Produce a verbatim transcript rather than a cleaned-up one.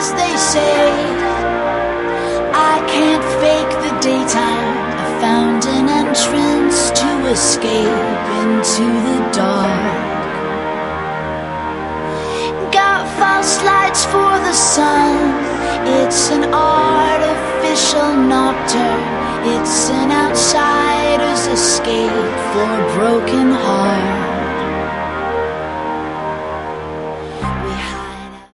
they say. I can't fake the daytime. I found an entrance to escape into the dark. Got false lights for the sun. It's an artificial nocturne. It's an